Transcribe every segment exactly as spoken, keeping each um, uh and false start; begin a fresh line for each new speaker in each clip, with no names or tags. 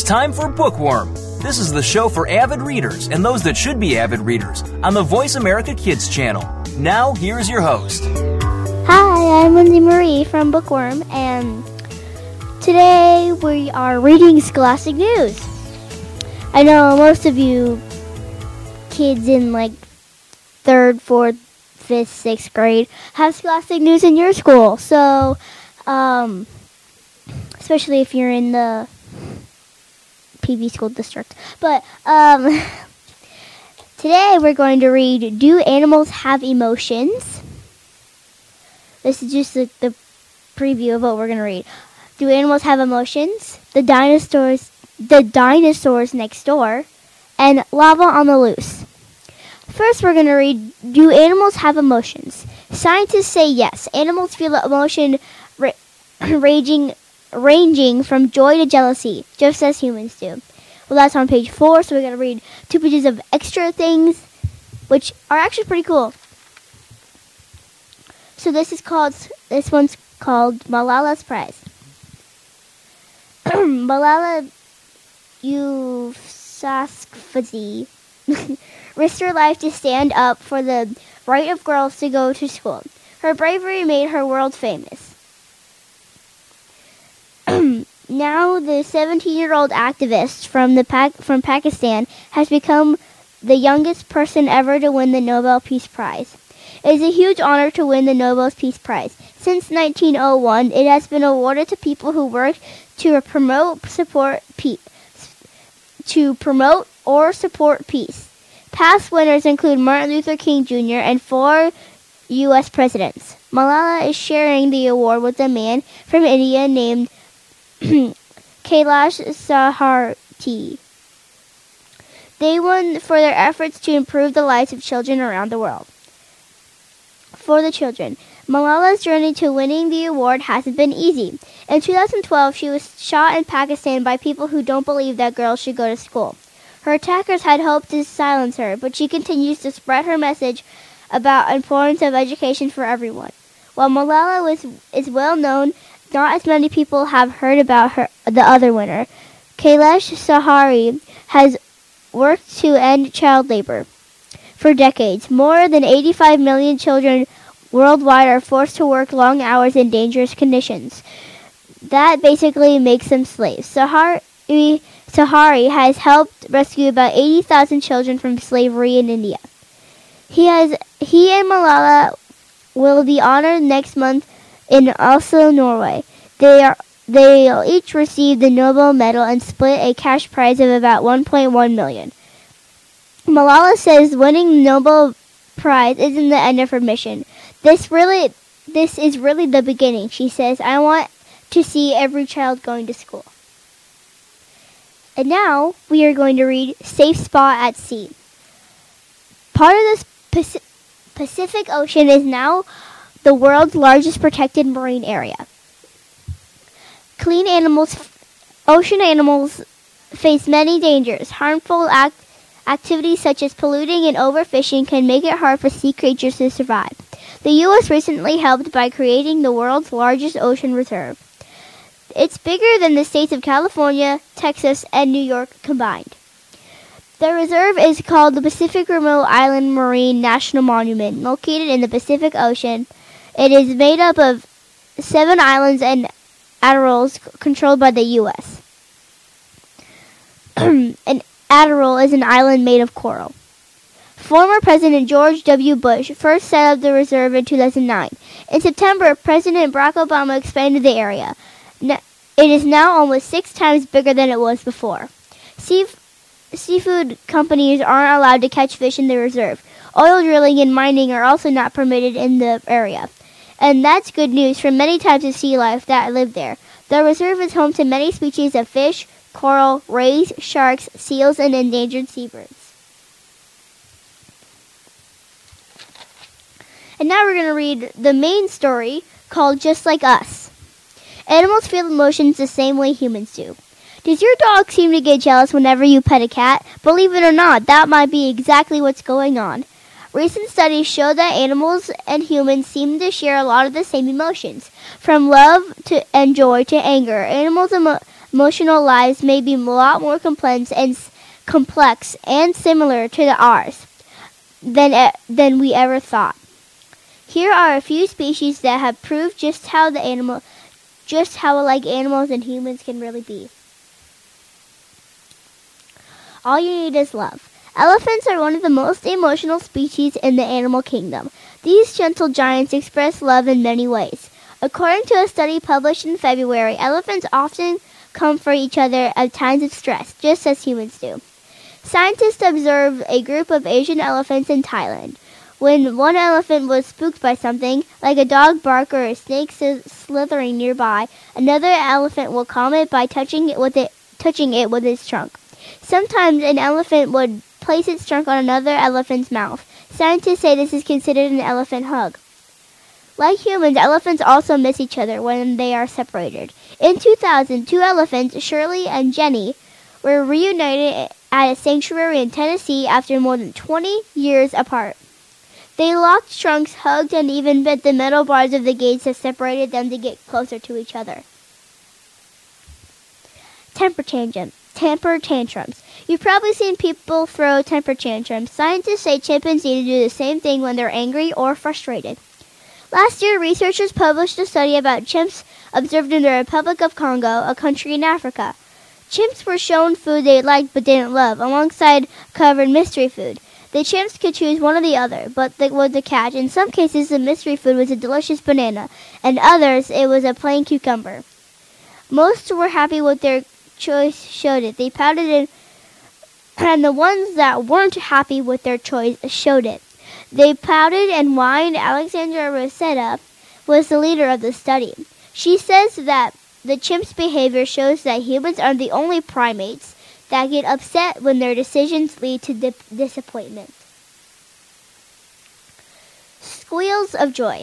time for Bookworm. This is the show for avid readers and those that should be avid readers on the Voice America Kids channel. Now, here's your host.
Hi, I'm Lindsay Marie from Bookworm, and today we are reading Scholastic News. I know most of you kids in like third, fourth, fifth, sixth grade have Scholastic News in your school, so um, especially if you're in the P B school district. But um, today we're going to read Do Animals Have Emotions? This is just the, the preview of what we're going to read. Do animals have emotions? The dinosaurs, the dinosaurs next door, and Lava on the Loose. First, we're going to read Do Animals Have Emotions? Scientists say yes. Animals feel emotion ra- raging ranging from joy to jealousy, just as humans do. Well, that's on page four, so we're going to read two pages of extra things, which are actually pretty cool. So this is called, this one's called Malala's Prize. Malala Yousafzai risked her life to stand up for the right of girls to go to school. Her bravery made her world famous. Now, the seventeen-year-old activist from the pa- from Pakistan has become the youngest person ever to win the Nobel Peace Prize. It is a huge honor to win the Nobel Peace Prize. Since nineteen oh one, it has been awarded to people who work to promote support peace, to promote or support peace. Past winners include Martin Luther King Junior and four U S presidents. Malala is sharing the award with a man from India named Kailash Satyarthi. They won for their efforts to improve the lives of children around the world. For the children, Malala's journey to winning the award hasn't been easy. In two thousand twelve, she was shot in Pakistan by people who don't believe that girls should go to school. Her attackers had hoped to silence her, but she continues to spread her message about the importance of education for everyone. While Malala was, is well known, not as many people have heard about her. The other winner, Kailash Satyarthi, has worked to end child labor. For decades, more than eighty-five million children worldwide are forced to work long hours in dangerous conditions. That basically makes them slaves. Satyarthi, Satyarthi has helped rescue about eighty thousand children from slavery in India. He has he and Malala will be honored next month in Oslo, Norway. They are they'll each receive the Nobel medal and split a cash prize of about one point one million. Malala says winning the Nobel Prize isn't the end of her mission. This really this is really the beginning, she says. I want to see every child going to school. And now we are going to read Safe Spot at Sea. Part of the Pacific Ocean is now the world's largest protected marine area. Clean animals, ocean animals face many dangers. Harmful act, activities such as polluting and overfishing can make it hard for sea creatures to survive. The U S recently helped by creating the world's largest ocean reserve. It's bigger than the states of California, Texas, and New York combined. The reserve is called the Pacific Remote Island Marine National Monument, located in the Pacific Ocean. It is made up of seven islands and atolls controlled by the U S An atoll is an island made of coral. Former President George W. Bush first set up the reserve in two thousand nine. In September, President Barack Obama expanded the area. It is now almost six times bigger than it was before. Sea- seafood companies aren't allowed to catch fish in the reserve. Oil drilling and mining are also not permitted in the area. And that's good news for many types of sea life that live there. The reserve is home to many species of fish, coral, rays, sharks, seals, and endangered seabirds. And now we're going to read the main story called Just Like Us. Animals feel emotions the same way humans do. Does your dog seem to get jealous whenever you pet a cat? Believe it or not, that might be exactly what's going on. Recent studies show that animals and humans seem to share a lot of the same emotions, from love to and joy to anger. Animals emo- emotional lives may be a lot more complex and complex and similar to the ours than than we ever thought. Here are a few species that have proved just how the animal just how alike animals and humans can really be. All you need is love. Elephants are one of the most emotional species in the animal kingdom. These gentle giants express love in many ways. According to a study published in February, elephants often comfort each other at times of stress, just as humans do. Scientists observed a group of Asian elephants in Thailand. When one elephant was spooked by something, like a dog bark or a snake slithering nearby, another elephant will calm it by touching it with it, touching it with its trunk. Sometimes an elephant would place its trunk on another elephant's mouth. Scientists say this is considered an elephant hug. Like humans, elephants also miss each other when they are separated. In two thousand, two elephants, Shirley and Jenny, were reunited at a sanctuary in Tennessee after more than twenty years apart. They locked trunks, hugged, and even bit the metal bars of the gates that separated them to get closer to each other. Temper tantrum. Temper tantrums. You've probably seen people throw temper tantrums. Scientists say chimpanzees do the same thing when they're angry or frustrated. Last year, researchers published a study about chimps observed in the Republic of Congo, a country in Africa. Chimps were shown food they liked but didn't love, alongside covered mystery food. The chimps could choose one or the other, but that was the catch. In some cases, the mystery food was a delicious banana, and others, it was a plain cucumber. Most were happy with their choice, showed it. They pouted it, and the ones that weren't happy with their choice showed it. They pouted and whined. Alexandra Rosetta was the leader of the study. She says that the chimps' behavior shows that humans are the only primates that get upset when their decisions lead to dip- disappointment. Squeals of joy.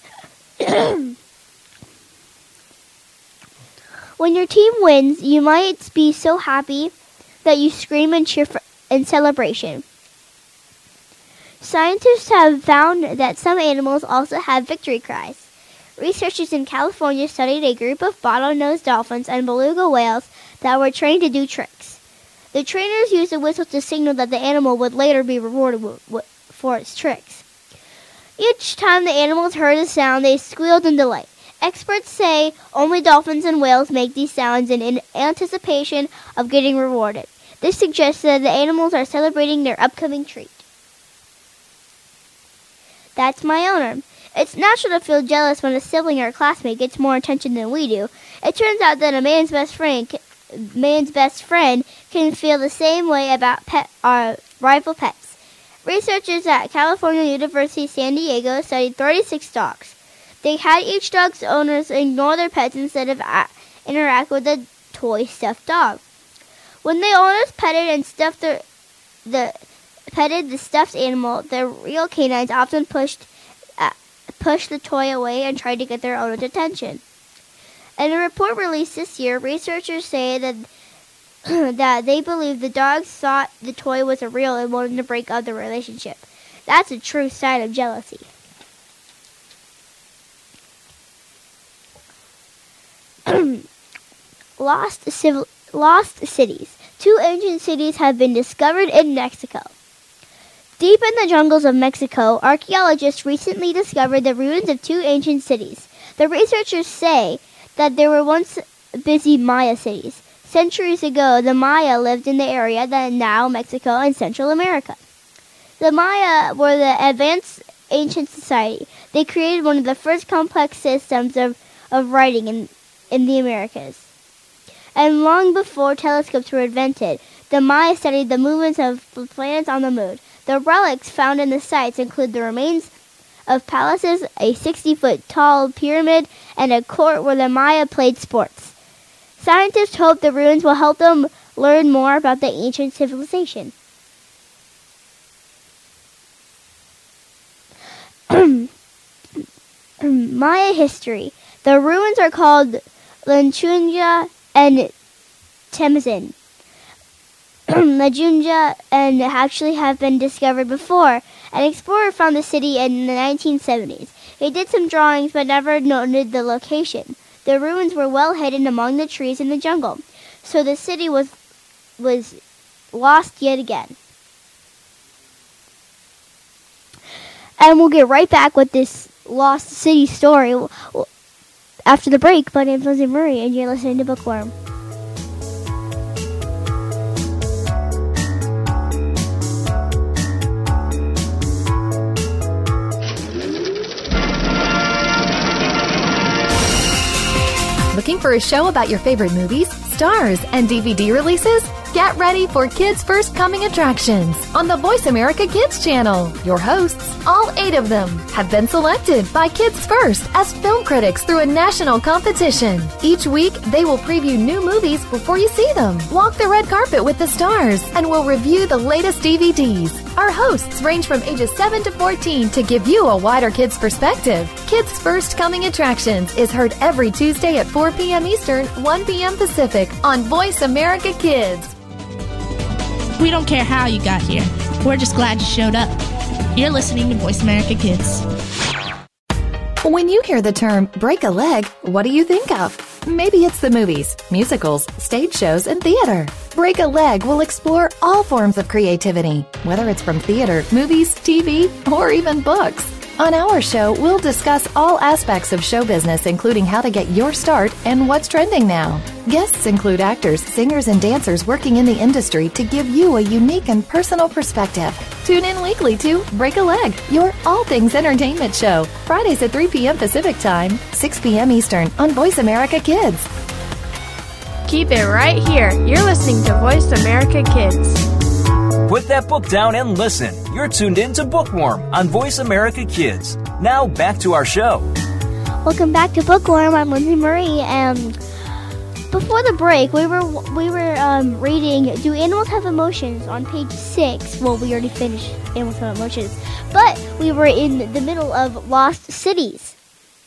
When your team wins, you might be so happy that you scream and cheer for, in celebration. Scientists have found that some animals also have victory cries. Researchers in California studied a group of bottlenose dolphins and beluga whales that were trained to do tricks. The trainers used a whistle to signal that the animal would later be rewarded w- w- for its tricks. Each time the animals heard a sound, they squealed in delight. Experts say only dolphins and whales make these sounds in, in anticipation of getting rewarded. This suggests that the animals are celebrating their upcoming treat. That's my owner. It's natural to feel jealous when a sibling or classmate gets more attention than we do. It turns out that a man's best friend man's best friend can feel the same way about pet our rival pets. Researchers at California University San Diego studied thirty-six dogs. They had each dog's owners ignore their pets instead of a- interact with the toy stuffed dog. When the owners petted and stuffed the, the petted the stuffed animal, the real canines often pushed uh, pushed the toy away and tried to get their owner's attention. In a report released this year, researchers say that that they believe the dogs thought the toy was a real and wanted to break up the relationship. That's a true sign of jealousy. Lost, civil, lost cities. Two ancient cities have been discovered in Mexico. Deep in the jungles of Mexico, archaeologists recently discovered the ruins of two ancient cities. The researchers say that there were once busy Maya cities. Centuries ago, the Maya lived in the area that is now Mexico and Central America. The Maya were the advanced ancient society. They created one of the first complex systems of, of writing in, in the Americas. And long before telescopes were invented, the Maya studied the movements of the planets on the moon. The relics found in the sites include the remains of palaces, a sixty-foot tall pyramid, and a court where the Maya played sports. Scientists hope the ruins will help them learn more about the ancient civilization. Maya history. The ruins are called Lechunga and Temzin. Lechunga and actually have been discovered before. An explorer found the city in the nineteen seventies. He did some drawings but never noted the location. The ruins were well hidden among the trees in the jungle. So the city was was lost yet again. And we'll get right back with this lost city story after the break. My name's Lindsay Murray, and you're listening to Bookworm.
Looking for a show about your favorite movies, stars, and D V D releases? Get ready for Kids First Coming Attractions on the Voice America Kids channel. Your hosts, all eight of them, have been selected by Kids First as film critics through a national competition. Each week, they will preview new movies before you see them, walk the red carpet with the stars, and will review the latest D V Ds. Our hosts range from ages seven to fourteen to give you a wider kids' perspective. Kids First Coming Attractions is heard every Tuesday at four p.m. Eastern, one p.m. Pacific on Voice America Kids.
We don't care how you got here. We're just glad you showed up. You're listening to Voice America Kids.
When you hear the term break a leg, what do you think of? Maybe it's the movies, musicals, stage shows, and theater. Break a Leg will explore all forms of creativity, whether it's from theater, movies, T V, or even books. On our show, we'll discuss all aspects of show business, including how to get your start and what's trending now. Guests include actors, singers, and dancers working in the industry to give you a unique and personal perspective. Tune in weekly to Break a Leg, your all things entertainment show, Fridays at three p.m. Pacific Time, six p.m. Eastern on Voice America Kids.
Keep it right here. You're listening to Voice America Kids.
Put that book down and listen. You're tuned in to Bookworm on Voice America Kids. Now back to our show.
Welcome back to Bookworm. I'm Lindsay Murray, and before the break, we were we were um, reading "Do Animals Have Emotions?" on page six. Well, we already finished "Animals Have Emotions," but we were in the middle of lost cities.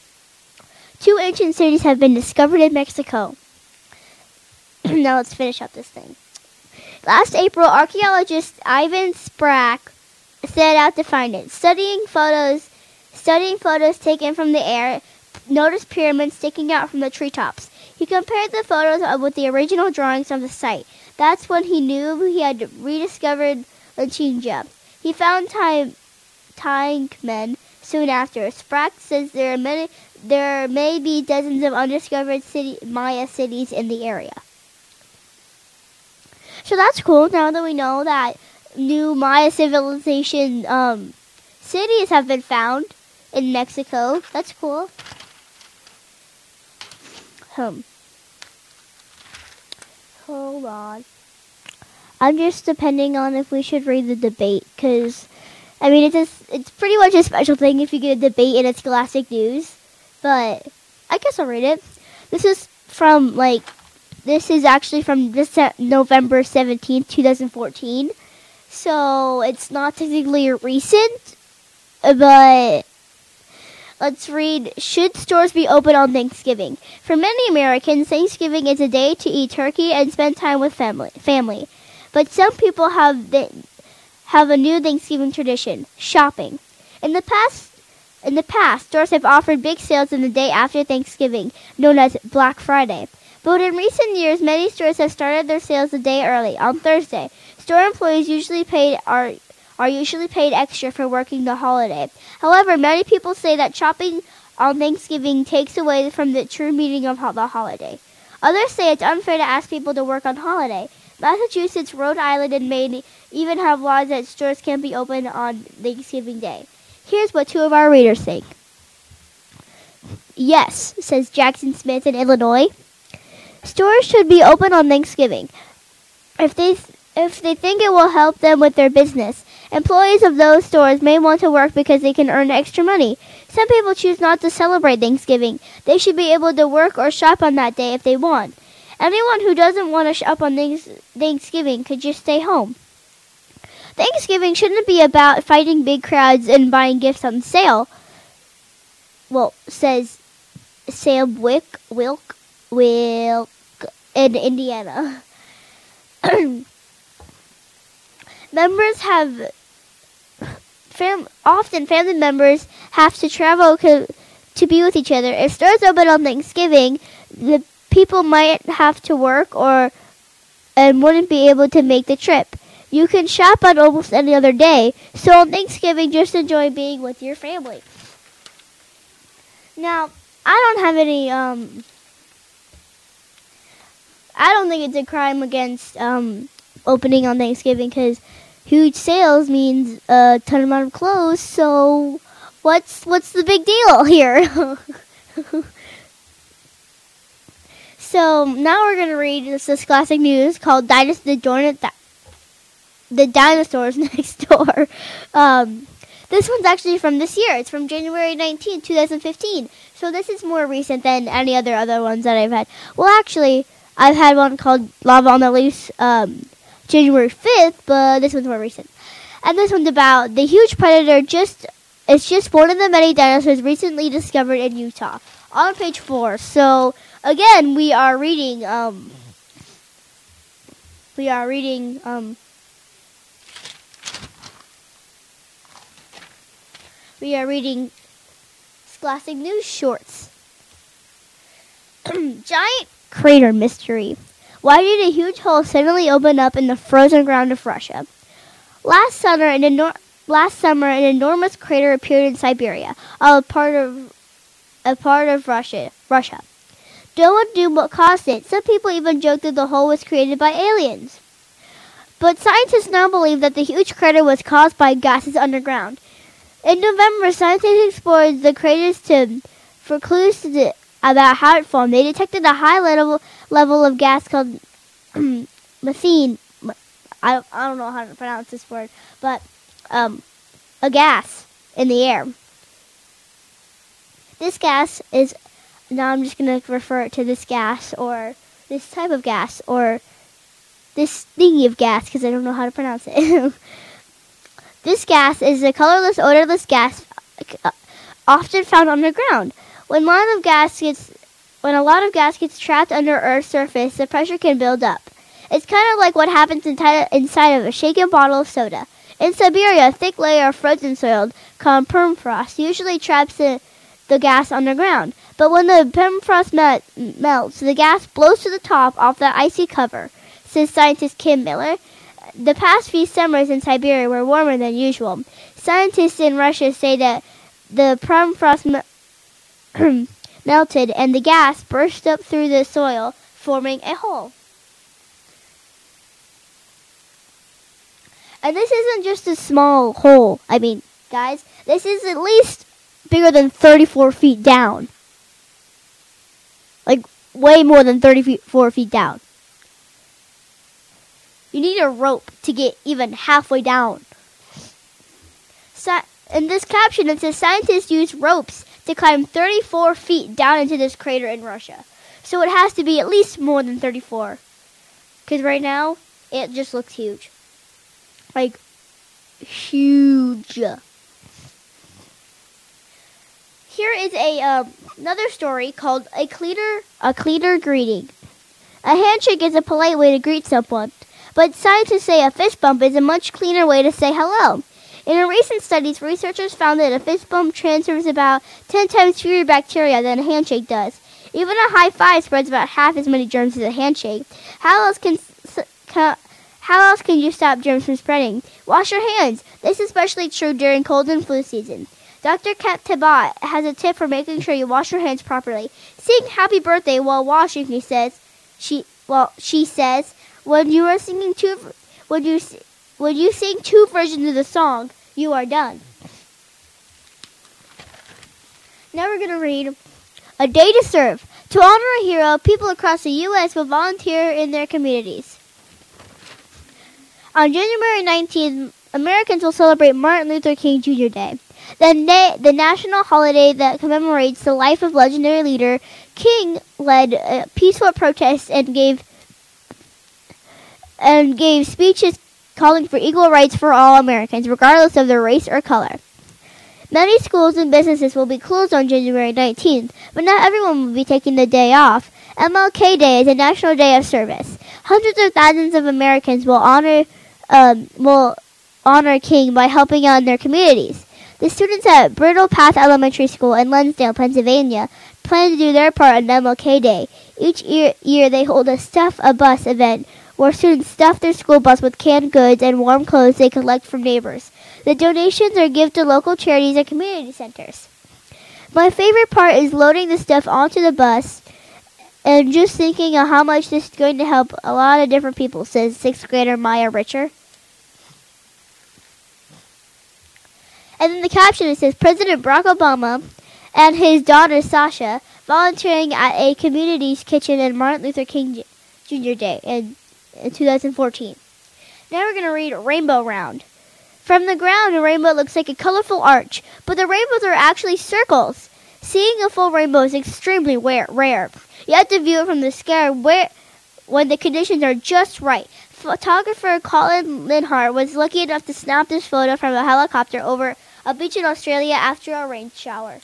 Two ancient cities have been discovered in Mexico. Now let's finish up this thing. Last April, archaeologist Ivan Sprack set out to find it. Studying photos, studying photos taken from the air, noticed pyramids sticking out from the treetops. He compared the photos with the original drawings of the site. That's when he knew he had rediscovered Lachinja. He found time, Tankmen soon after. Sprack says there are many, there may be dozens of undiscovered city, Maya cities in the area. So that's cool. Now that we know that new Maya civilization um, cities have been found in Mexico, that's cool. Hmm. Hold on. I'm just depending on if we should read the debate, because, I mean, it's just, it's pretty much a special thing if you get a debate and it's classic news, but I guess I'll read it. This is from, like, This is actually from this November seventeenth, twenty fourteen. So it's not technically recent, but let's read. Should stores be open on Thanksgiving? For many Americans, Thanksgiving is a day to eat turkey and spend time with family. Family, but some people have the, have a new Thanksgiving tradition: shopping. In the past, in the past, stores have offered big sales on the day after Thanksgiving, known as Black Friday. But in recent years, many stores have started their sales a day early, on Thursday. Store employees usually paid are are usually paid extra for working the holiday. However, many people say that shopping on Thanksgiving takes away from the true meaning of the holiday. Others say it's unfair to ask people to work on holiday. Massachusetts, Rhode Island, and Maine even have laws that stores can't be open on Thanksgiving Day. Here's what two of our readers think. Yes, says Jackson Smith in Illinois. Stores should be open on Thanksgiving if they if they think it will help them with their business. Employees of those stores may want to work because they can earn extra money. Some people choose not to celebrate Thanksgiving. They should be able to work or shop on that day if they want. Anyone who doesn't want to shop on Thanksgiving could just stay home. Thanksgiving shouldn't be about fighting big crowds and buying gifts on sale. Well, says Sam Wick, Wilk, Wilk in Indiana. Members have fam- often family members have to travel co- to be with each other. If stores open on Thanksgiving, the people might have to work or and wouldn't be able to make the trip. You can shop on almost any other day, so on Thanksgiving, just enjoy being with your family. Now, I don't have any, um, I don't think it's a crime against um, opening on Thanksgiving, because huge sales means a ton amount of clothes, so what's what's the big deal here? So now we're going to read this, this classic news called Dinos- the, Dorn- the Dinosaurs Next Door. Um, this one's actually from this year. It's from January nineteenth, twenty fifteen. So this is more recent than any other other ones that I've had. Well, actually, I've had one called Lava on the Loose um, January fifth, but this one's more recent. And this one's about the huge predator. Just It's just one of the many dinosaurs recently discovered in Utah. On page four. So again, we are reading. Um, we are reading. Um, we are reading Scholastic News Shorts. Giant crater mystery. Why did a huge hole suddenly open up in the frozen ground of Russia? Last summer, an enor- last summer, an enormous crater appeared in Siberia, a part of a part of Russia. Russia. No one knew what caused it. Some people even joked that the hole was created by aliens. But scientists now believe that the huge crater was caused by gases underground. In November, scientists explored the craters to for clues to the, about how it formed. They detected a high level level of gas called methane. I, I don't know how to pronounce this word, but um, a gas in the air. This gas is, now I'm just going to refer to this gas or this type of gas or this thingy of gas because I don't know how to pronounce it. This gas is a colorless, odorless gas often found underground. When a lot of gas gets, when a lot of gas gets trapped under Earth's surface, the pressure can build up. It's kind of like what happens inside of a shaken bottle of soda. In Siberia, a thick layer of frozen soil called permafrost usually traps the, the gas underground. But when the permafrost met, melts, the gas blows to the top off the icy cover, says scientist Kim Miller. The past few summers in Siberia were warmer than usual. Scientists in Russia say that the permafrost me- melted and the gas burst up through the soil, forming a hole. And this isn't just a small hole. I mean, guys, this is at least bigger than thirty-four feet down. Like, way more than thirty-four feet down. You need a rope to get even halfway down. So, in this caption, it says scientists use ropes to climb thirty-four feet down into this crater in Russia. So it has to be at least more than thirty-four. Because right now, it just looks huge. Like, huge. Here is a um, another story called a cleaner, a cleaner greeting. A handshake is a polite way to greet someone, but scientists say a fist bump is a much cleaner way to say hello. In a recent studies, researchers found that a fist bump transfers about ten times fewer bacteria than a handshake does. Even a high five spreads about half as many germs as a handshake. How else can, can how else can you stop germs from spreading? Wash your hands. This is especially true during cold and flu season. Doctor Kat Tabat has a tip for making sure you wash your hands properly. Sing happy birthday while washing, he says. She well, she says, when you are singing two when you when you sing two versions of the song, you are done. Now we're going to read A Day to Serve. To honor a hero, people across the U S will volunteer in their communities. On January nineteenth, Americans will celebrate Martin Luther King Junior Day, the, na- the national holiday that commemorates the life of legendary leader. King led uh, peaceful protests and gave and gave speeches calling for equal rights for all Americans, regardless of their race or color. Many schools and businesses will be closed on January nineteenth, but not everyone will be taking the day off. M L K Day is a national day of service. Hundreds of thousands of Americans will honor um, will honor King by helping out in their communities. The students at Brittle Path Elementary School in Lensdale, Pennsylvania, plan to do their part on M L K Day. Each year, year they hold a Stuff a Bus event where students stuff their school bus with canned goods and warm clothes they collect from neighbors. The donations are given to local charities and community centers. My favorite part is loading the stuff onto the bus and just thinking of how much this is going to help a lot of different people, says sixth grader Maya Richer. And then the caption, it says, President Barack Obama and his daughter Sasha volunteering at a community's kitchen on Martin Luther King Junior Day in, in two thousand fourteen. Now we're going to read Rainbow Round. From the ground, a rainbow looks like a colorful arch, but the rainbows are actually circles. Seeing a full rainbow is extremely rare. You have to view it from the sky where, when the conditions are just right. Photographer Colin Linhart was lucky enough to snap this photo from a helicopter over a beach in Australia after a rain shower.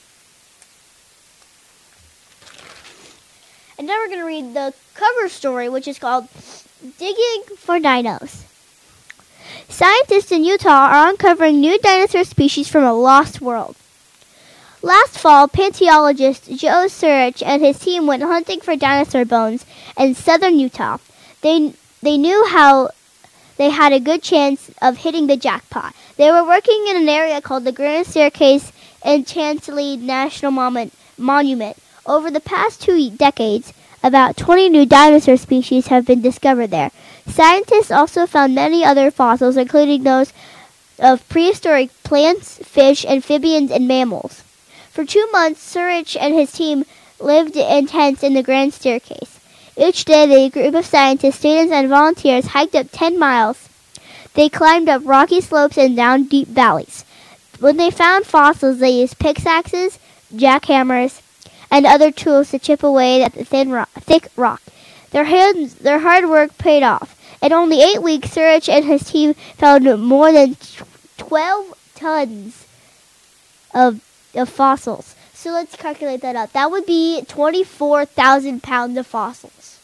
And now we're going to read the cover story, which is called Digging for Dinos. Scientists in Utah are uncovering new dinosaur species from a lost world. Last fall, paleontologist Joe Surich and his team went hunting for dinosaur bones in southern Utah. They they knew how they had a good chance of hitting the jackpot. They were working in an area called the Grand Staircase in Chantilly National Monument. Over the past two decades, about twenty new dinosaur species have been discovered there. Scientists also found many other fossils, including those of prehistoric plants, fish, amphibians, and mammals. For two months, Surich and his team lived in tents in the Grand Staircase. Each day, the group of scientists, students, and volunteers hiked up ten miles. They climbed up rocky slopes and down deep valleys. When they found fossils, they used pickaxes, jackhammers, and other tools to chip away at the thin rock, thick rock. Their hands, their hard work paid off. In only eight weeks, Surich and his team found more than twelve tons of, of fossils. So let's calculate that out. That would be twenty-four thousand pounds of fossils.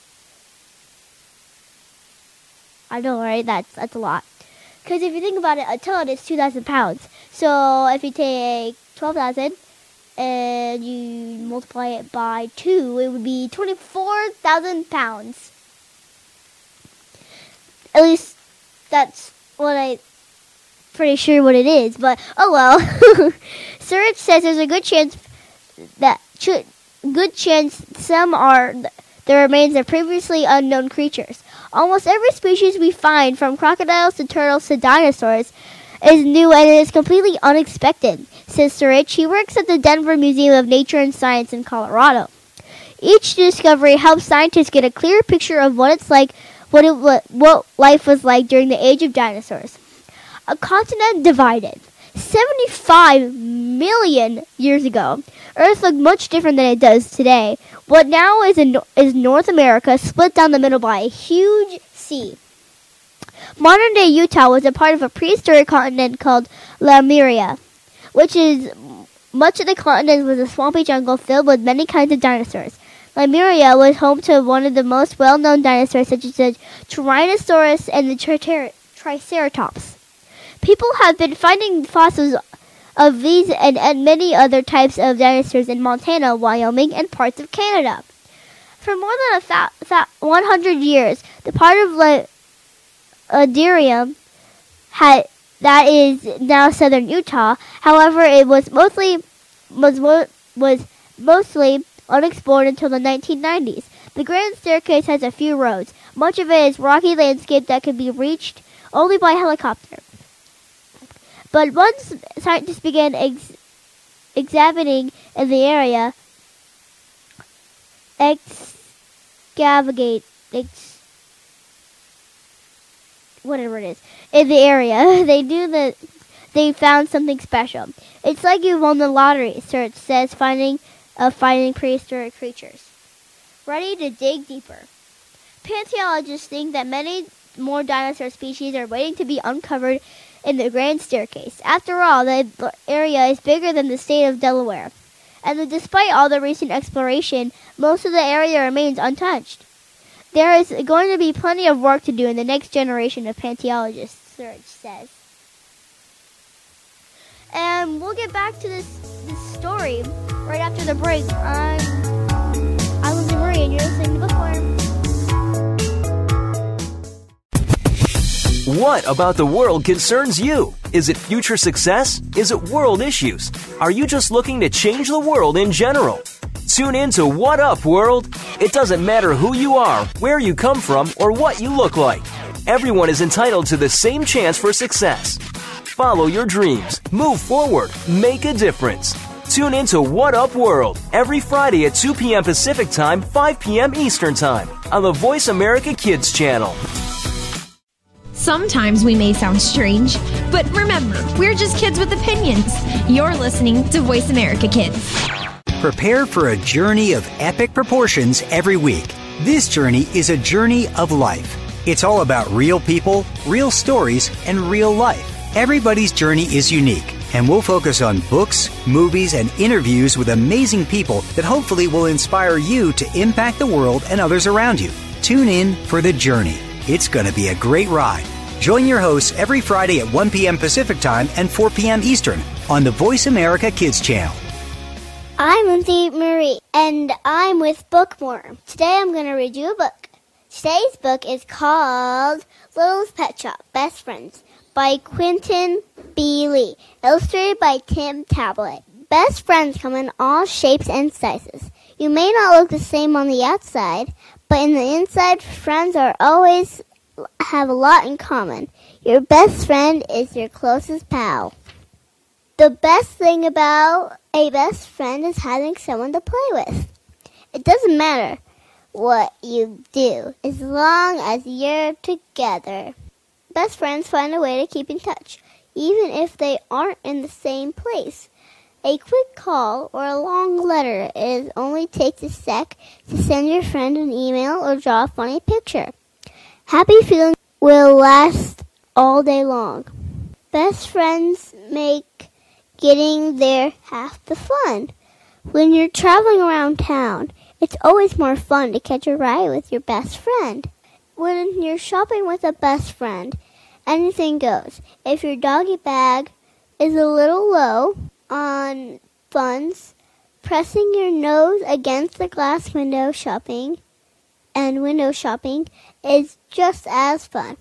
I know, right? That's that's a lot. Because if you think about it, a ton is two thousand pounds. So if you take twelve thousand and you multiply it by two, it would be twenty-four thousand pounds. At least that's what I pretty sure what it is, but oh well. Surich says there's a good chance that ch- good chance some are the remains of previously unknown creatures. Almost every species we find, from crocodiles to turtles to dinosaurs, is new and it is completely unexpected, says Surich. He works at the Denver Museum of Nature and Science in Colorado. Each discovery helps scientists get a clear picture of what it's like, what it what life was like during the age of dinosaurs. A continent divided seventy-five million years ago. Earth looked much different than it does today. What now is in, is North America, split down the middle by a huge sea. Modern-day Utah was a part of a prehistoric continent called Lemuria, which is much of the continent was a swampy jungle filled with many kinds of dinosaurs. Lemuria was home to one of the most well-known dinosaurs, such as the Tyrannosaurus and the Tricer- Triceratops. People have been finding fossils of these and, and many other types of dinosaurs in Montana, Wyoming, and parts of Canada. For more than a fa- fa- one hundred years, the part of Le- Laderium had that is now southern Utah. However, it was mostly was mo- was mostly unexplored until the nineteen nineties. The Grand Staircase has a few roads. Much of it is rocky landscape that can be reached only by helicopter. But once scientists began ex- examining in the area, excavate, ex- whatever it is, in the area, they knew that they found something special. It's like you won the lottery, Surich says, finding of finding prehistoric creatures. Ready to dig deeper. Paleontologists think that many more dinosaur species are waiting to be uncovered in the Grand Staircase. After all, the area is bigger than the state of Delaware, and despite all the recent exploration, most of the area remains untouched. There is going to be plenty of work to do in the next generation of paleontologists, Surich says. And we'll get back to this, this story right after the break. I'm, I'm Lindsay Marie, and you're listening to Bookworm.
What about the world concerns you? Is it future success? Is it world issues? Are you just looking to change the world in general? Tune in to What Up, World! It doesn't matter who you are, where you come from, or what you look like. Everyone is entitled to the same chance for success. Follow your dreams, move forward, make a difference. Tune in to What Up, World! Every Friday at two p.m. Pacific Time, five p.m. Eastern Time on the Voice America Kids channel.
Sometimes we may sound strange, but remember, we're just kids with opinions. You're listening to Voice America Kids.
Prepare for a journey of epic proportions every week. This journey is a journey of life. It's all about real people, real stories, and real life. Everybody's journey is unique, and we'll focus on books, movies, and interviews with amazing people that hopefully will inspire you to impact the world and others around you. Tune in for the journey. It's going to be a great ride. Join your hosts every Friday at one p.m. Pacific Time and four p.m. Eastern on the Voice America Kids channel.
I'm Lindsay Marie, and I'm with Bookworm. Today I'm going to read you a book. Today's book is called Little's Pet Shop, Best Friends by Quentin B. Lee, illustrated by Tim Tablet. Best friends come in all shapes and sizes. You may not look the same on the outside, but in the inside, friends are always have a lot in common. Your best friend is your closest pal. The best thing about a best friend is having someone to play with. It doesn't matter what you do, as long as you're together. Best friends find a way to keep in touch, even if they aren't in the same place. A quick call or a long letter is only takes a sec to send your friend an email or draw a funny picture. Happy feelings will last all day long. Best friends make getting there half the fun. When you're traveling around town, it's always more fun to catch a ride with your best friend. When you're shopping with a best friend, anything goes. If your doggy bag is a little low on funds, pressing your nose against the glass window shopping and window shopping is just as fun.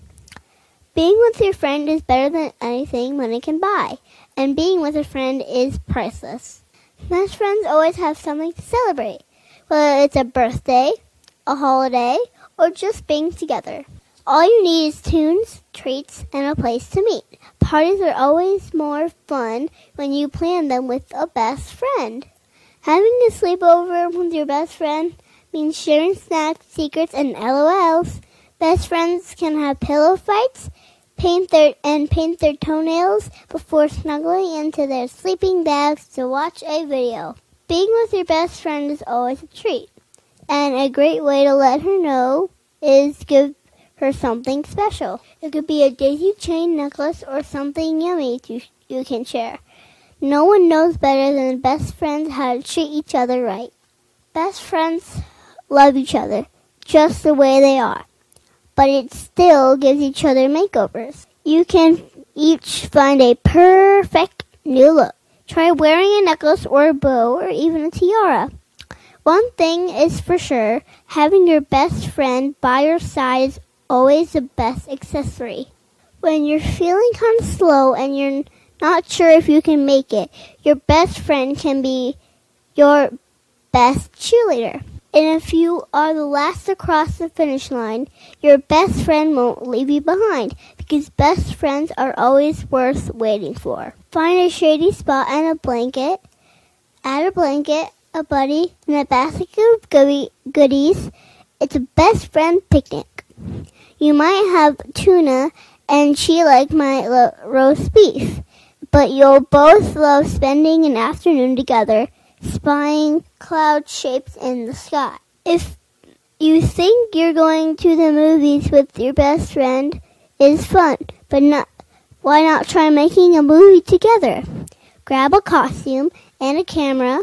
Being with your friend is better than anything money can buy, and being with a friend is priceless. Best friends always have something to celebrate, whether it's a birthday, a holiday, or just being together. All you need is tunes, treats, and a place to meet. Parties are always more fun when you plan them with a best friend. Having a sleepover with your best friend means sharing snacks, secrets, and LOLs. Best friends can have pillow fights, paint their and paint their toenails before snuggling into their sleeping bags to watch a video. Being with your best friend is always a treat, and a great way to let her know is give her something special. It could be a daisy chain necklace or something yummy to, you can share. No one knows better than best friends how to treat each other right. Best friends love each other just the way they are, but it still gives each other makeovers. You can each find a perfect new look. Try wearing a necklace or a bow or even a tiara. One thing is for sure, having your best friend by your side is always the best accessory. When you're feeling kind of slow and you're not sure if you can make it, your best friend can be your best cheerleader. And if you are the last to cross the finish line, your best friend won't leave you behind, because best friends are always worth waiting for. Find a shady spot and a blanket, add a blanket, a buddy, and a basket of goodies. It's a best friend picnic. You might have tuna and she like my lo- roast beef, but you'll both love spending an afternoon together, spying cloud shapes in the sky. If you think you're going to the movies with your best friend, it's fun, but not. Why not try making a movie together? Grab a costume and a camera.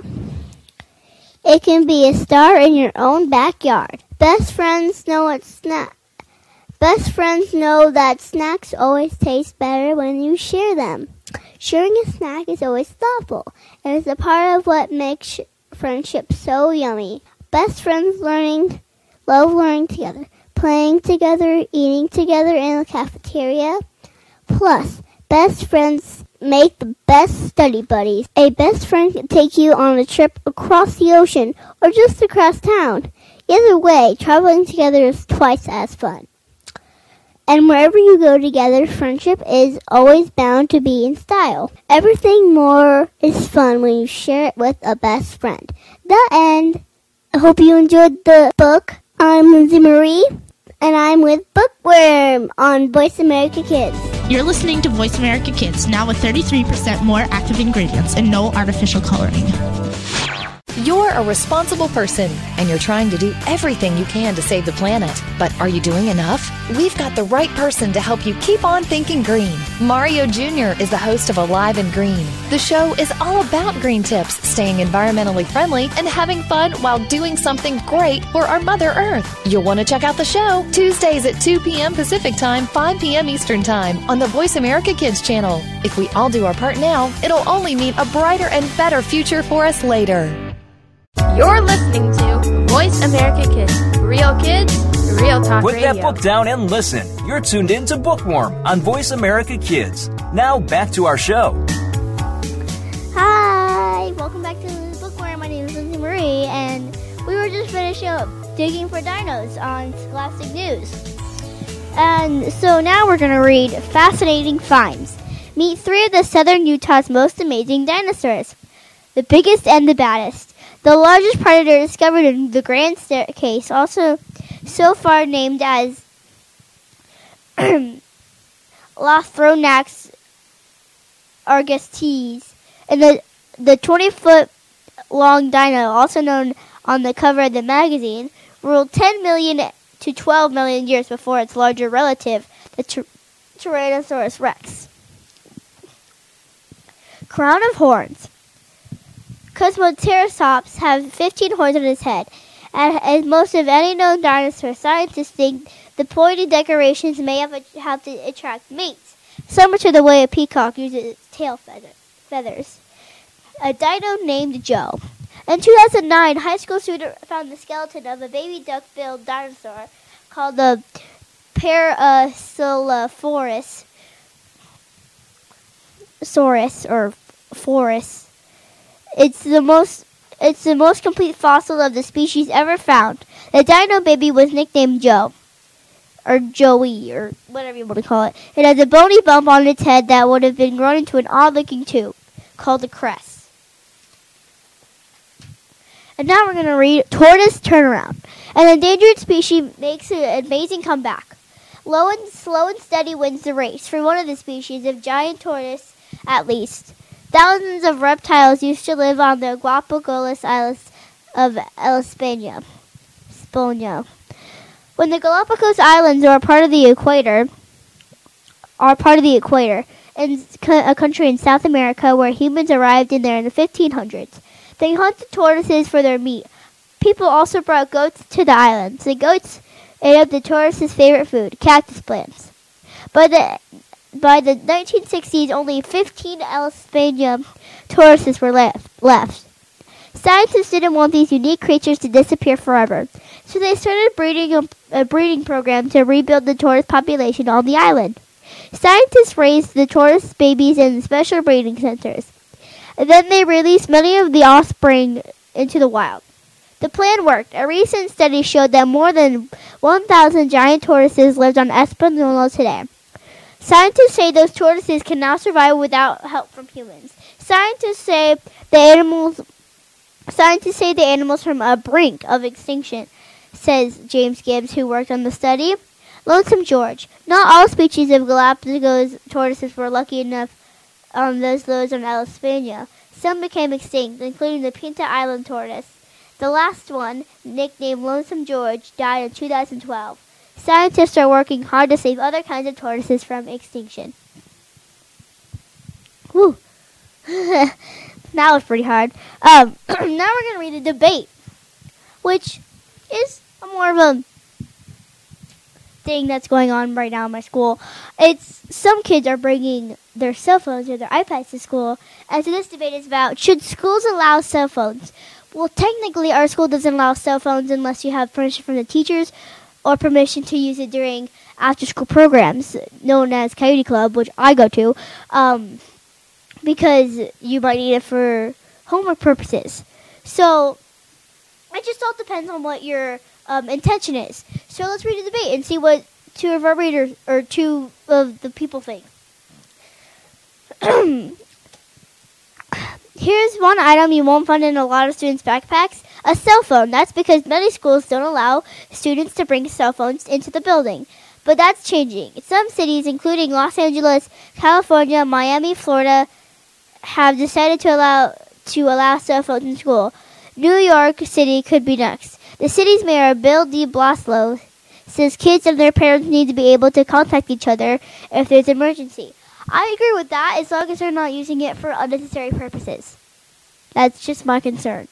It can be a star in your own backyard. Best friends know what snack. Best friends know that snacks always taste better when you share them. Sharing a snack is always thoughtful. It is a part of what makes sh- friendship so yummy. Best friends learning, love learning together. playing together, eating together in the cafeteria. Plus, best friends make the best study buddies. A best friend can take you on a trip across the ocean or just across town. Either way, traveling together is twice as fun. And wherever you go together, friendship is always bound to be in style. Everything more is fun when you share it with a best friend. The end. I hope you enjoyed the book. I'm Lindsay Marie, and I'm with Bookworm on Voice America Kids.
You're listening to Voice America Kids, now with thirty-three percent more active ingredients and no artificial coloring.
You're a responsible person, and you're trying to do everything you can to save the planet. But are you doing enough? We've got the right person to help you keep on thinking green. Mario Junior is the host of Alive and Green. The show is all about green tips, staying environmentally friendly, and having fun while doing something great for our Mother Earth. You'll want to check out the show Tuesdays at two p.m. Pacific Time, five p.m. Eastern Time on the Voice America Kids channel. If we all do our part now, it'll only mean a brighter and better future for us later.
You're listening to Voice America Kids. Real kids, real talk
Put
radio.
that book down and listen. You're tuned in to Bookworm on Voice America Kids. Now back to our show.
Hi, welcome back to the Bookworm. My name is Lindsay Marie, and we were just finishing up digging for dinos on Scholastic News. And so now we're going to read Fascinating Finds. Meet three of the southern Utah's most amazing dinosaurs. The biggest and the baddest. The largest predator discovered in the Grand Staircase, also so far named as Lothronax argestes, and the the twenty-foot-long dino, also known on the cover of the magazine, ruled ten million to twelve million years before its larger relative, the Tyr- Tyrannosaurus rex. Crown of horns. Cosmoceratops have fifteen horns on its head. And as most of any known dinosaur, scientists think the pointy decorations may have, a, have to attract mates, similar to the way a peacock uses its tail feather, feathers. A dino named Joe. In two thousand nine, high school students found the skeleton of a baby duck-billed dinosaur called the Parasaurolophus Saurus or Forus. It's the most it's the most complete fossil of the species ever found. The dino baby was nicknamed Joe, or Joey, or whatever you want to call it. It has a bony bump on its head that would have been grown into an odd-looking tube called a crest. And now we're going to read Tortoise Turnaround. An endangered species makes an amazing comeback. Low and slow and steady wins the race for one of the species of giant tortoise, at least. Thousands of reptiles used to live on the Galapagos Islands of España. España. When the Galapagos Islands are part of the equator, are part of the equator, in a country in South America where humans arrived in there in the fifteen hundreds. They hunted tortoises for their meat. People also brought goats to the islands. The goats ate up the tortoises' favorite food, cactus plants. By the By the nineteen sixties, only fifteen España tortoises were left, left. Scientists didn't want these unique creatures to disappear forever, so they started breeding a, a breeding program to rebuild the tortoise population on the island. Scientists raised the tortoise babies in special breeding centers, and then they released many of the offspring into the wild. The plan worked. A recent study showed that more than one thousand giant tortoises lived on Hispaniola today. Scientists say those tortoises can now survive without help from humans. Scientists say the animals scientists say the animals from a brink of extinction, says James Gibbs, who worked on the study. Lonesome George. Not all species of Galapagos tortoises were lucky enough on those those on España. Some became extinct, including the Pinta Island tortoise. The last one, nicknamed Lonesome George, died in two thousand twelve. Scientists are working hard to save other kinds of tortoises from extinction. Whew. That was pretty hard. Um, now we're going to read a debate, which is a more of a thing that's going on right now in my school. It's some kids are bringing their cell phones or their iPads to school, and so this debate is about, should schools allow cell phones? Well, technically, our school doesn't allow cell phones unless you have permission from the teachers, or permission to use it during after-school programs known as Coyote Club, which I go to, um, because you might need it for homework purposes. So it just all depends on what your um, intention is. So let's read the debate and see what two of our readers, or two of the people think. Here's one item you won't find in a lot of students' backpacks: a cell phone. That's because many schools don't allow students to bring cell phones into the building. But that's changing. Some cities, including Los Angeles, California, Miami, Florida, have decided to allow to allow cell phones in school. New York City could be next. The city's mayor, Bill de Blasio, says kids and their parents need to be able to contact each other if there's an emergency. I agree with that, as long as they're not using it for unnecessary purposes. That's just my concern.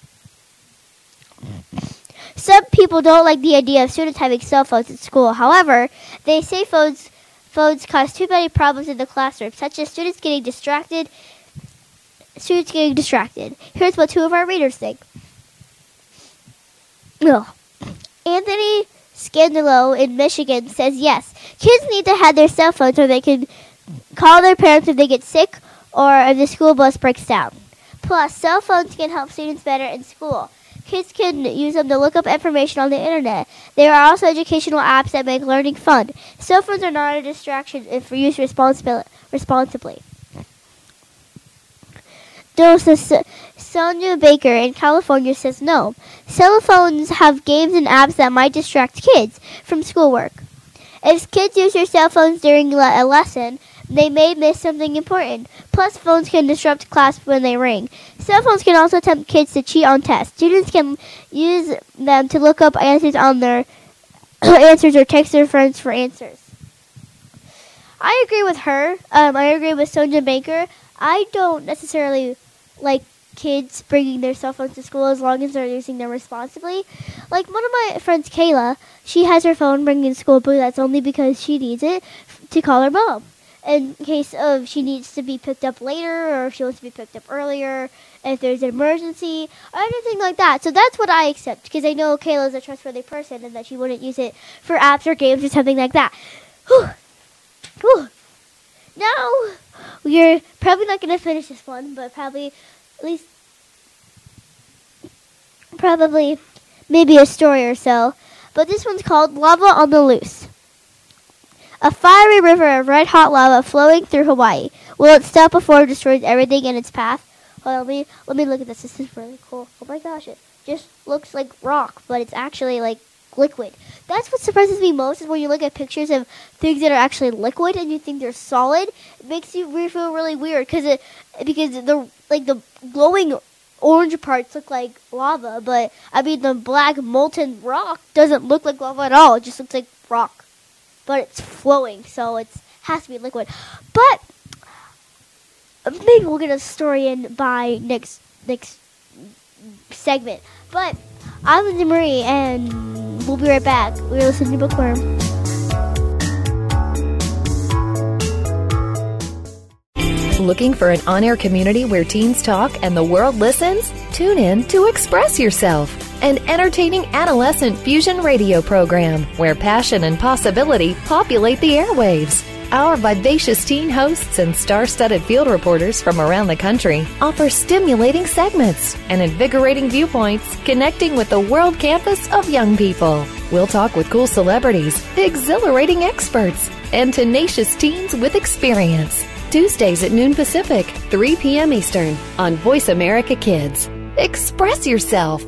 Some people don't like the idea of students having cell phones at school. However, they say phones phones cause too many problems in the classroom, such as students getting distracted. Students getting distracted. Here's what two of our readers think. Ugh. Anthony Scandalo in Michigan says yes, kids need to have their cell phones so they can call their parents if they get sick or if the school bus breaks down. Plus, cell phones can help students better in school. Kids can use them to look up information on the internet. There are also educational apps that make learning fun. Cell phones are not a distraction if used responsibil- responsibly. Dosa Sonia Baker in California says no. Cell phones have games and apps that might distract kids from schoolwork. If kids use their cell phones during a lesson, they may miss something important. Plus, phones can disrupt class when they ring. Cell phones can also tempt kids to cheat on tests. Students can use them to look up answers on their answers or text their friends for answers. I agree with her. Um, I agree with Sonia Baker. I don't necessarily like kids bringing their cell phones to school as long as they're using them responsibly. Like one of my friends, Kayla, she has her phone bringing to school, but that's only because she needs it to call her mom in case of she needs to be picked up later, or if she wants to be picked up earlier, if there's an emergency, or anything like that. So that's what I accept, because I know Kayla's a trustworthy person and that she wouldn't use it for apps or games or something like that. Whew. Whew. Now, we're probably not going to finish this one, but probably, at least, probably, maybe a story or so. But this one's called Lava on the Loose. A fiery river of red-hot lava flowing through Hawaii. Will it stop before it destroys everything in its path? Well, let me, let me look at this. This is really cool. Oh my gosh, it just looks like rock, but it's actually like liquid. That's what surprises me most, is when you look at pictures of things that are actually liquid and you think they're solid. It makes you feel really weird because it because the like the glowing orange parts look like lava, but I mean the black molten rock doesn't look like lava at all. It just looks like rock, but it's flowing, so it has to be liquid. But maybe we'll get a story in by next next segment. But I'm Linda Marie, and we'll be right back. We're listening to Bookworm.
Looking for an on-air community where teens talk and the world listens? Tune in to Express Yourself, an entertaining adolescent fusion radio program where passion and possibility populate the airwaves. Our vivacious teen hosts and star-studded field reporters from around the country offer stimulating segments and invigorating viewpoints connecting with the world campus of young people. We'll talk with cool celebrities, exhilarating experts, and tenacious teens with experience. Tuesdays at noon Pacific, three p.m. Eastern on Voice America Kids. Express yourself.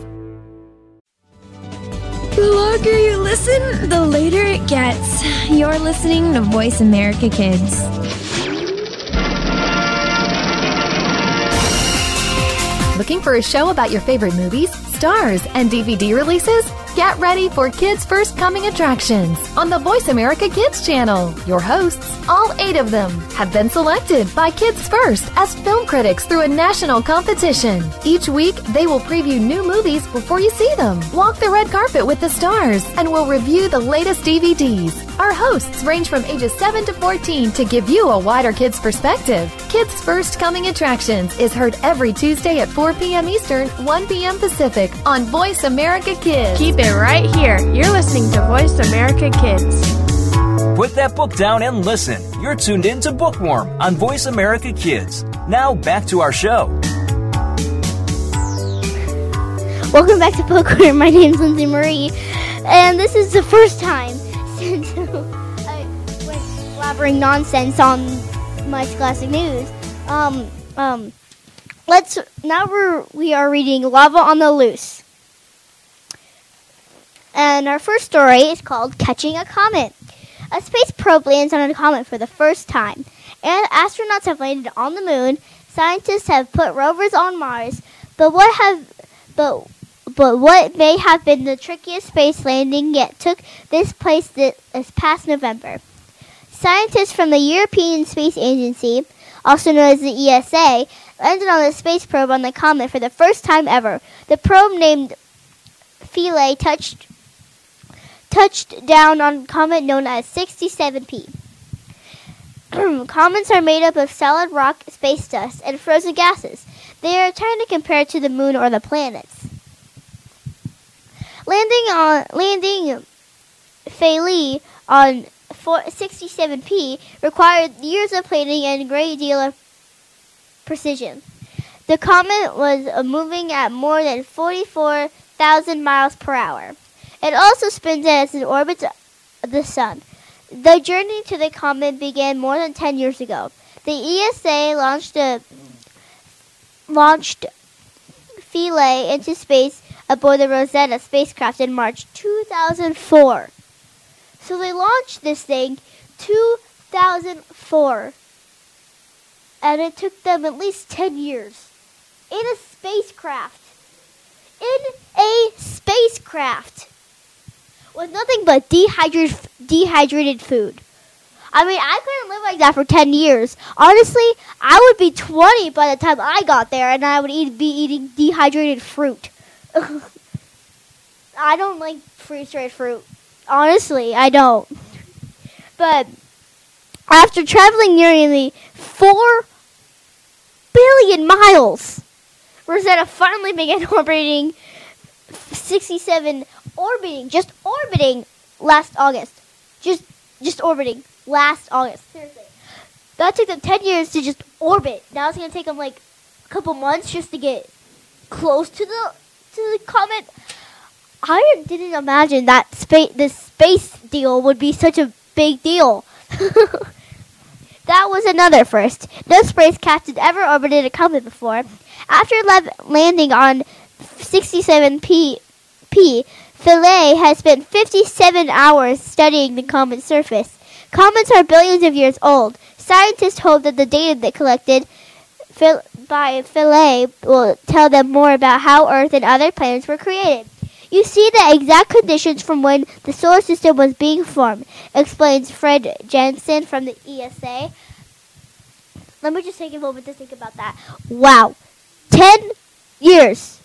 The longer you listen, the later it gets. You're listening to Voice America Kids.
Looking for a show about your favorite movies, stars, and D V D releases? Get ready for Kids' First Coming attractions on the Voice America Kids channel. Your hosts, all eight of them, have been selected by Kids First as film critics through a national competition. Each week, they will preview new movies before you see them, walk the red carpet with the stars, and will review the latest D V Ds. Our hosts range from ages seven to fourteen to give you a wider kids' perspective. Kids First Coming Attractions is heard every Tuesday at four p.m. Eastern, one p.m. Pacific on Voice America Kids.
Keep it right here. You're listening to Voice America Kids.
Put that book down and listen. You're tuned in to Bookworm on Voice America Kids. Now back to our show.
Welcome back to Bookworm. My name's Lindsay Marie, and this is the first time since I went blabbering nonsense on my Scholastic News. Um, um, let's now we're we are reading Lava on the Loose, and our first story is called "Catching a Comet." A space probe lands on a comet for the first time, and astronauts have landed on the moon. Scientists have put rovers on Mars, but what have but But what may have been the trickiest space landing yet took this place this past November. Scientists from the European Space Agency, also known as the E S A, landed on the space probe on the comet for the first time ever. The probe, named Philae, touched touched down on a comet known as sixty-seven P. Comets are made up of solid rock, space dust, and frozen gases. They are trying to compare to the moon or the planets. Landing on landing Philae on sixty-seven P required years of planning and a great deal of precision. The comet was moving at more than forty-four thousand miles per hour. It also spins as it orbits the sun. The journey to the comet began more than ten years ago. The E S A launched a launched Philae into space aboard the Rosetta spacecraft in March two thousand four. So they launched this thing two thousand four. And it took them at least ten years. In a spacecraft. In a spacecraft. With nothing but dehydrated, dehydrated food. I mean, I couldn't live like that for ten years. Honestly, I would be twenty by the time I got there, and I would eat, be eating dehydrated fruit. I don't like freeze-dried fruit. Honestly, I don't. But after traveling nearly four billion miles, Rosetta finally began orbiting sixty-seven, orbiting, just orbiting last August. Just, just orbiting last August. Seriously. That took them ten years to just orbit. Now it's going to take them like a couple months just to get close to the to the comet. I didn't imagine that space this space deal would be such a big deal. That was another first. No spacecraft had ever orbited a comet before. After lev- landing on sixty-seven P, P, Philae has spent fifty-seven hours studying the comet's surface. Comets are billions of years old. Scientists hope that the data that collected by Philae will tell them more about how Earth and other planets were created. You see the exact conditions from when the solar system was being formed, explains Fred Jensen from the E S A. Let me just take a moment to think about that. Wow. Ten years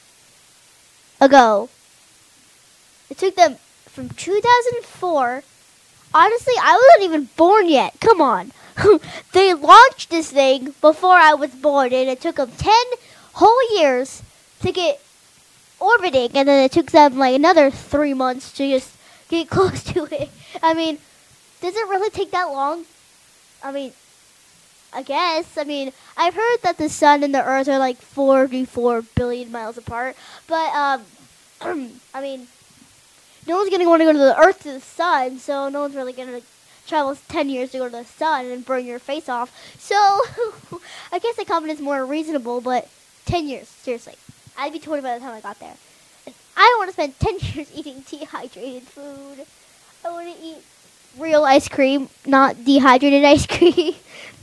ago. It took them from two thousand four. Honestly, I wasn't even born yet. Come on. They launched this thing before I was born, and it took them ten whole years to get orbiting, and then it took them like another three months to just get close to it. I mean, does it really take that long? I mean, I guess. I mean, I've heard that the sun and the earth are like forty-four billion miles apart, but, um, I mean, no one's going to want to go to the earth to the sun, so no one's really going to travel ten years to go to the sun and burn your face off. So, I guess the comet is more reasonable, but ten years, seriously. I'd be twenty by the time I got there. And I don't want to spend ten years eating dehydrated food. I want to eat real ice cream, not dehydrated ice cream.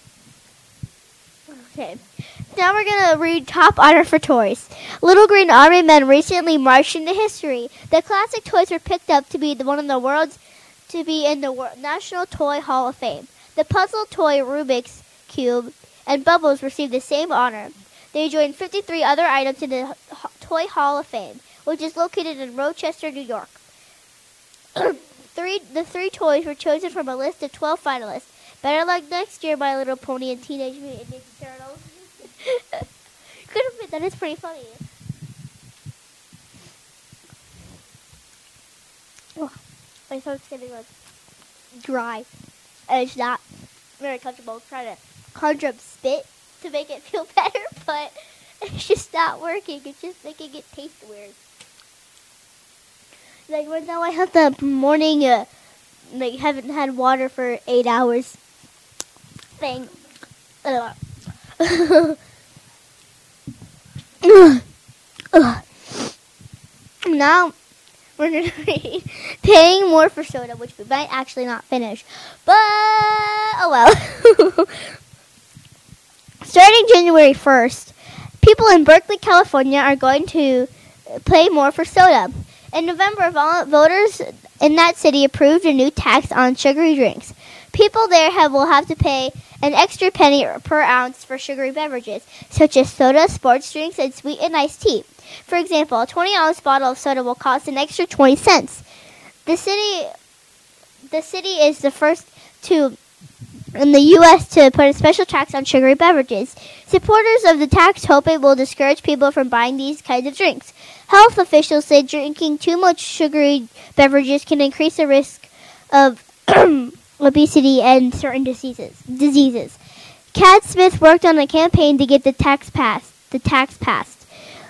Okay. Now we're going to read Top Honor for Toys. Little Green Army Men recently marched into history. The classic toys were picked up to be the one of the world's to be in the World National Toy Hall of Fame. The puzzle toy Rubik's Cube and Bubbles received the same honor. They joined fifty-three other items in the Toy Hall of Fame, which is located in Rochester, New York. three the three toys were chosen from a list of twelve finalists. Better luck next year, My Little Pony and Teenage Mutant Ninja Turtles. Could admit that is pretty funny. Oh, my throat's getting like dry, and it's not very comfortable trying to conjure up spit to make it feel better, but it's just not working. It's just making it taste weird. Like right now, I have the morning, uh, like haven't had water for eight hours. Thing. Ugh. Ugh. Now we're gonna read Paying More for Soda, which we might actually not finish, but oh well. Starting January first, people in Berkeley, California are going to pay more for soda. In November, vol- voters in that city approved a new tax on sugary drinks. People there have will have to pay an extra penny per ounce for sugary beverages, such as soda, sports drinks, and sweetened iced tea. For example, a twenty-ounce bottle of soda will cost an extra twenty cents. The city, the city is the first to in the U S to put a special tax on sugary beverages. Supporters of the tax hope it will discourage people from buying these kinds of drinks. Health officials say drinking too much sugary beverages can increase the risk of obesity and certain diseases. Diseases. Cat Smith worked on a campaign to get the tax passed. The tax passed.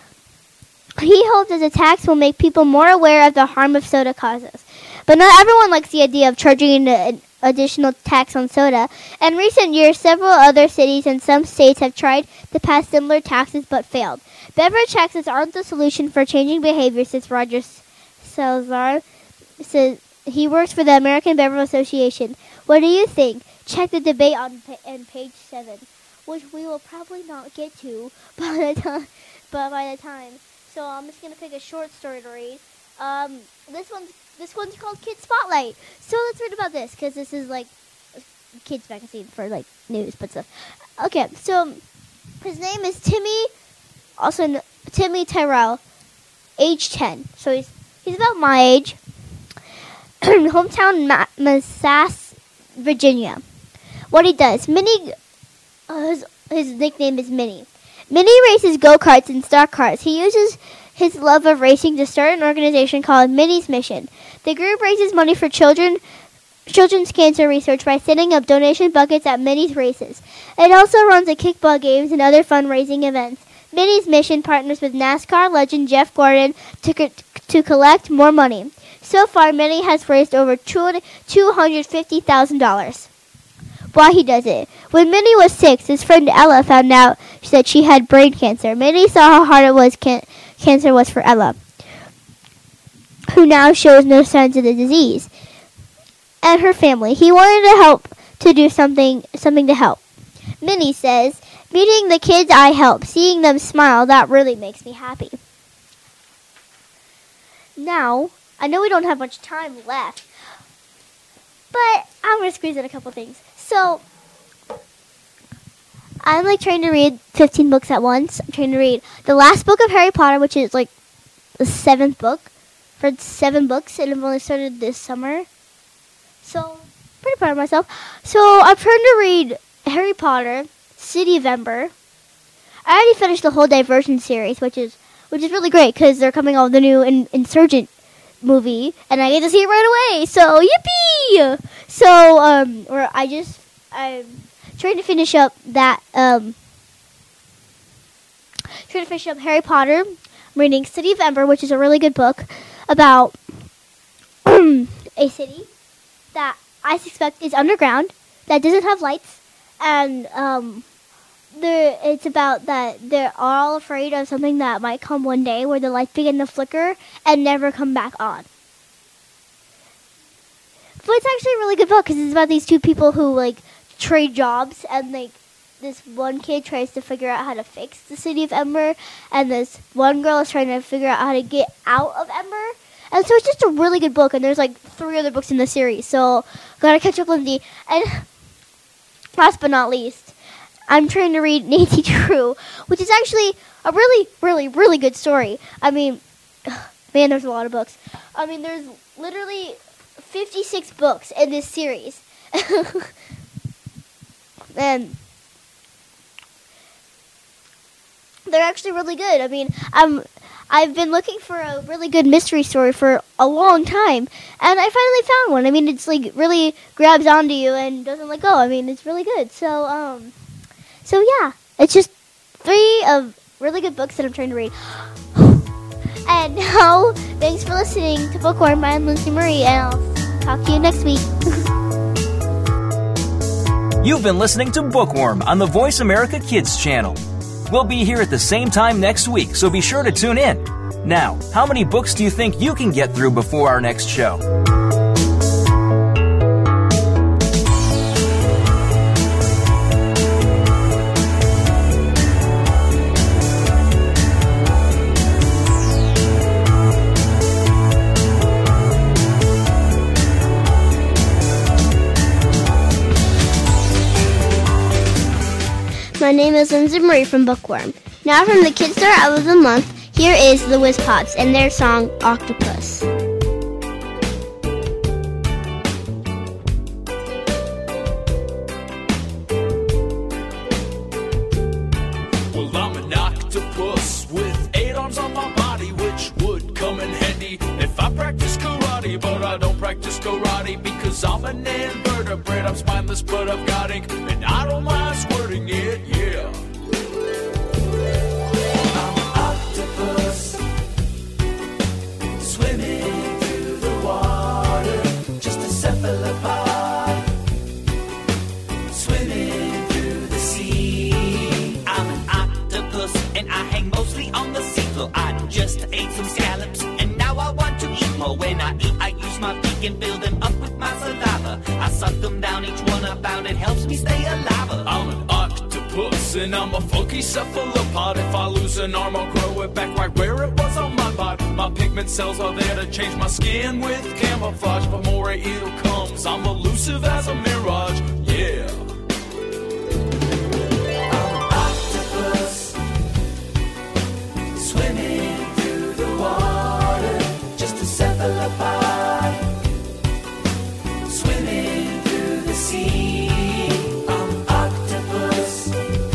He hopes that the tax will make people more aware of the harm of soda causes. But not everyone likes the idea of charging an additional tax on soda. In recent years, several other cities and some states have tried to pass similar taxes but failed. Beverage taxes aren't the solution for changing behavior, says Roger Salazar. Says he works for the American Beverage Association. What do you think? Check the debate on, on page seven, which we will probably not get to by the time. But by the time, so I'm just gonna pick a short story to read. Um, this one's this one's called Kid Spotlight. So let's read about this because this is like a kids magazine for like news but stuff. Okay, so his name is Timmy, also n- Timmy Tyrell, age ten. So he's he's about my age. Hometown Ma- Manassas, Virginia. What he does, Minnie, uh, his, his nickname is Minnie. Minnie races go-karts and stock cars. He uses his love of racing to start an organization called Minnie's Mission. The group raises money for children, children's cancer research by setting up donation buckets at Minnie's races. It also runs a kickball games and other fundraising events. Minnie's Mission partners with NASCAR legend Jeff Gordon to, co- to collect more money. So far, Minnie has raised over two hundred fifty thousand dollars. Why he does it. When Minnie was six, his friend Ella found out that she had brain cancer. Minnie saw how hard it was can- cancer was for Ella, who now shows no signs of the disease, and her family. He wanted to help to do something something to help. Minnie says, meeting the kids I help, seeing them smile, that really makes me happy. Now, I know we don't have much time left, but I'm going to squeeze in a couple things. So, I'm like trying to read fifteen books at once. I'm trying to read the last book of Harry Potter, which is like the seventh book. For seven books, and I've only started this summer. So, pretty proud of myself. So, I'm trying to read Harry Potter, City of Ember. I already finished the whole Divergent series, which is which is really great because they're coming out with the new in, Insurgent movie, and I get to see it right away. So, yippee! So, um, or I just I'm trying to finish up that um, trying to finish up Harry Potter. I'm reading City of Ember, which is a really good book about a city that I suspect is underground, that doesn't have lights, and um, there, it's about that they're all afraid of something that might come one day where the lights begin to flicker and never come back on. But it's actually a really good book because it's about these two people who like trade jobs, and like this one kid tries to figure out how to fix the city of Ember, and this one girl is trying to figure out how to get out of Ember. And so it's just a really good book, and there's like three other books in the series, so gotta catch up, Lindsay. And last but not least, I'm trying to read Nancy Drew, which is actually a really, really, really good story. I mean, man, there's a lot of books. I mean, there's literally fifty-six books in this series. And they're actually really good. I mean, I'm, I've been looking for a really good mystery story for a long time, and I finally found one. I mean, it's like really grabs onto you and doesn't let go. I mean, it's really good. So, um, so yeah, it's just three of really good books that I'm trying to read. And now, thanks for listening to Bookworm by Lucy Marie, and I'll talk to you next week.
You've been listening to Bookworm on the Voice America Kids channel. We'll be here at the same time next week, so be sure to tune in. Now, how many books do you think you can get through before our next show?
My name is Lindsay Marie from Bookworm. Now from the Kid Star of the Month, here is the Whiz Pops and their song, Octopus.
Well, I'm an octopus with eight arms on my body, which would come in handy if I practice karate, but I don't practice karate because I'm an invertebrate. I'm spineless, but I've got ink, and I don't mind squirting it, yeah. I'm an octopus swimming through the water, just a cephalopod swimming through the sea.
I'm an octopus and I hang mostly on the seafloor. I just ate some scallops and now I want to eat more. When I eat, I use my beak and fill them up with my saliva. I suck them down, each one about it helps me stay alive.
I'm an octopus and I'm a funky cephalopod. If I lose an arm, I'll grow it back right where it was on my body. My pigment cells are there to change my skin with camouflage. But more it comes, I'm elusive as a mirage, yeah. I'm an octopus swimming through the water, just a cephalopod swimming through the sea. I'm an octopus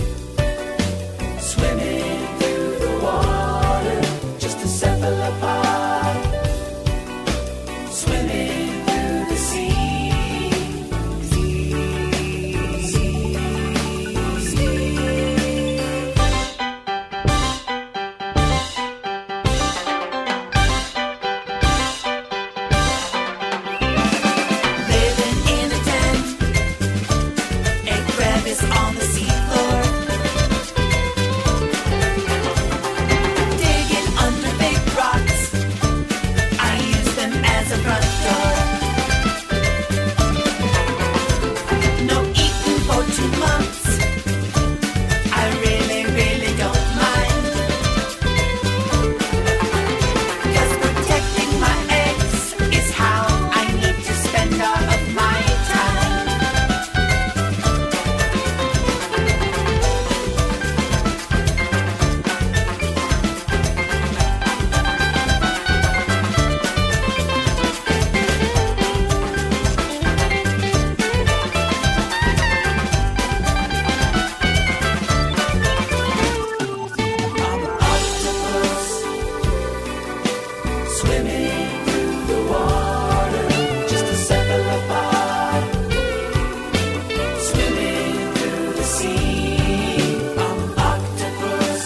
swimming through the water, just a cephalopod swimming through the sea. Sea, sea, sea. Living in a tent, a crevice on the seafloor, digging under big rocks. I use them as a front door. No eating for two months. I really, really don't mind, 'cause protecting my eggs is how I need to spend all of my time. I'm an octopus swimming through the water, just a cephalopod swimming through the sea. I'm an octopus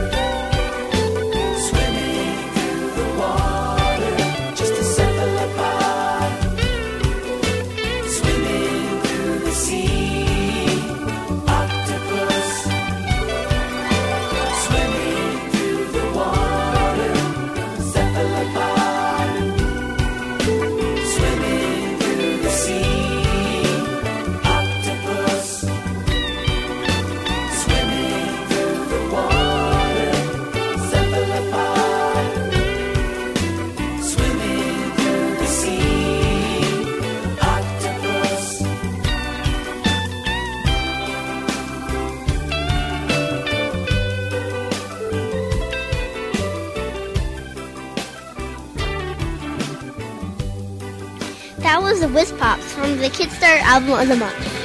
swimming through the water, just a cephalopod swimming through the sea. Octopus swimming through the water, cephalopod
That was the Whiz Pops from the Kidstar album of the month.